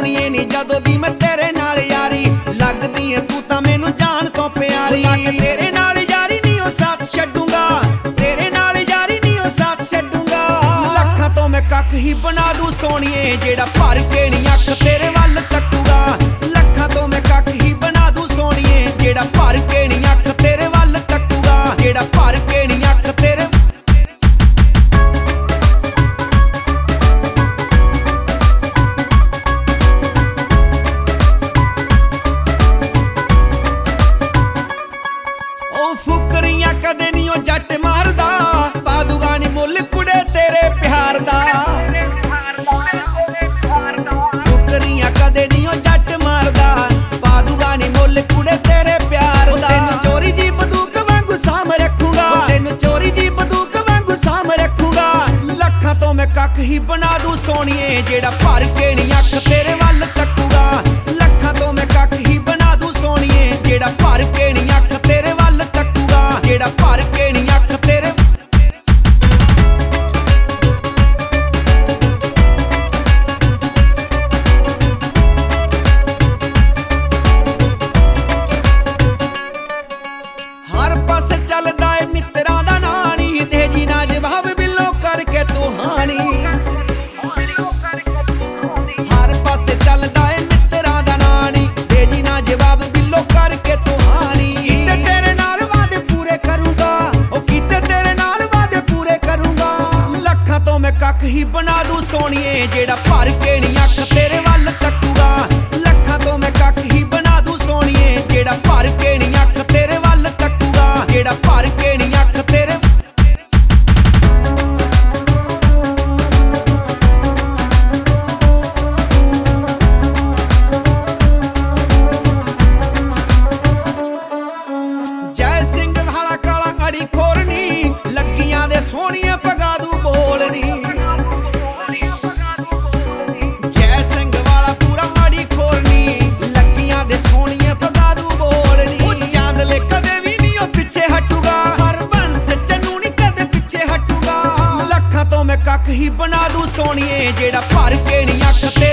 सोहणीए नी जदों दी मैं तेरे नाल यारी लगदी है तू तां मैनूं जान तो प्यारी। तेरे नाल यारी नी ओ साथ छड्डूंगा, तेरे नाल यारी नी ओ साथ छड्डूंगा। लखां तो मैं कख ही बना दूं सोहणीए जेड़ा भर के नी अख तेरे वल तकूगा। लखां तो मैं कख ही बना दूं सोहणीए जेड़ा भर के नी अख तेरे वल तकूगा। जेड़ा भर के नी अख तेरे फुकरियां कदे नी ओ जट मारदा पादूगा नी मुल कुड़े तेरे प्यार दा। फुकरियां कदे नी ओ जट मारदा पादूगा नी मुल कुड़े तेरे प्यार दा। तेनू चोरी दी बंदूक वांगू साम रखूंगा, तेनू चोरी दी बंदूक वांगू साम रखूंगा। लखां तो मैं कख ही बना दूं सोहणीए जेड़ा भर के नी अख तेरे वल तकूगा। लखां तो मैं कख ही बना दूं सोहणीए जेड़ा भर के नी अख तेरे वल तकूगा। जेड़ा भर के नी अख तेरे हर पासे चलदा है मित्रां दा नानी दे जी ना जवाब बिल्लो करके तू हानी। हर पासे चलदा है मित्रां दा नानी दे जी ना जवाब बिल्लो करके तू हानी। कीते तेरे नाल वादे पूरे करूंगा, ओ कीते तेरे नाल वादे पूरे करूंगा। लखां तो मैं कख ही बना दूं सोहणीए जेड़ा भर के नी अख तेरे वल तकूगा। लखां तो मैं कख ही बना दूं सोहणीए जेड़ा भर के नी अख तेरे वल तकूगा। जेड़ा भर के नी अख तेरे जय सिंह वाला काला अड़ी खोरनी लगियां दे सोहणीए पगादू बोलनी। जय सिंह वाला पूरा अड़ी खोरनी लगियां दे सोहणीए पगादू बोलनी। ओ चांदले कदे भी नी ओ पिछे हटूगा, हर बंस चन्नू नी कदे पिछे हटूगा। लखां तो मैं कख ही बना दूं सोहणीए जेड़ा भर के नी अख